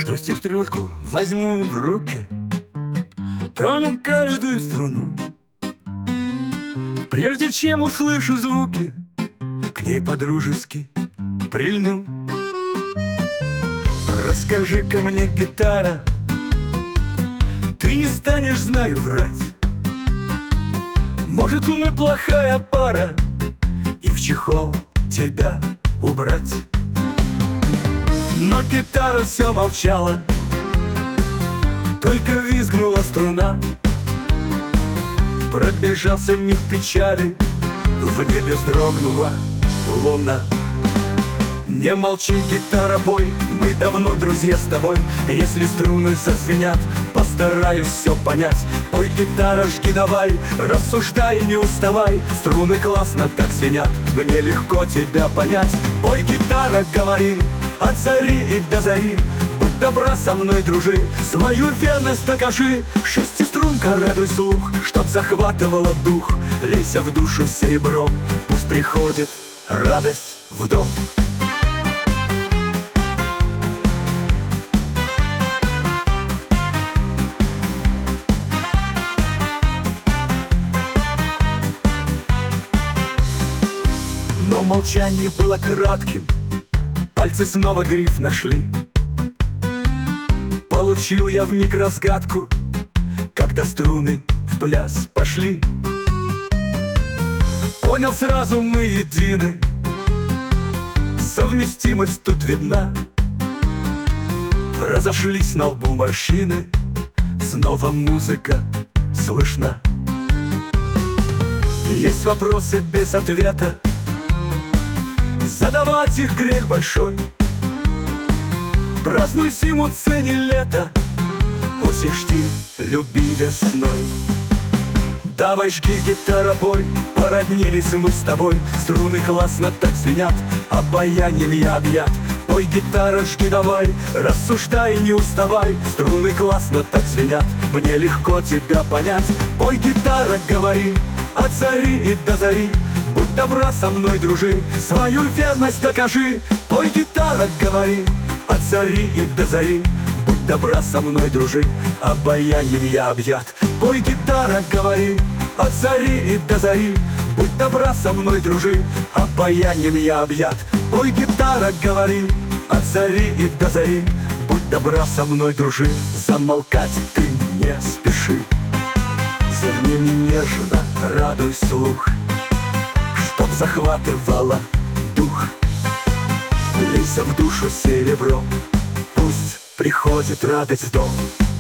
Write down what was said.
Что сестренку возьму в руки, трону каждую струну. Прежде чем услышу звуки, к ней по-дружески прильну. Расскажи-ка мне, гитара, ты не станешь, знаю, врать. Может, мы плохая пара, и в чехол тебя убрать. Но гитара все молчала, только визгнула струна. Пробежался миг печали, в небе вздрогнула луна. Не молчи, гитара, бой, мы давно друзья с тобой. Если струны зазвенят, постараюсь все понять. Ой, гитара, жги давай, рассуждай, не уставай. Струны классно так звенят, мне легко тебя понять. Ой, гитара, говори, от зари и до зари, будь добра со мной, дружи, свою верность докажи. Шестиструнка, радуй слух, чтоб захватывала дух. Лейся в душу серебром, пусть приходит радость в дом. Но молчание было кратким, пальцы снова гриф нашли. Получил я вмиг разгадку, когда струны в пляс пошли. Понял сразу, мы едины, совместимость тут видна. Разошлись на лбу морщины, снова музыка слышна. Есть вопросы без ответа, задавать их грех большой. Празднуй зиму, цени лето, осень жди, люби весной. Давай, жги, гитара, бой, породнились мы с тобой. Струны классно так звенят, обаянием я объят. Ой, гитара, жги давай, рассуждай, не уставай. Струны классно так звенят, мне легко тебя понять. Ой, гитара, говори, от зари и до зари, будь добра со мной, дружи, свою верность докажи. Ой, гитара, говори, от зари и до зари, будь добра со мной, дружи, обаянием я объят. Ой, гитара, говори, от зари и до зари, будь добра со мной, дружи, обаянием я объят. Ой, гитара, говори, от зари и до зари, будь добра со мной, дружи, замолкать ты не спеши. Зерни нежно, радуй слух, чтоб захватывала дух. Лейся в душу серебром, пусть приходит радость в дом.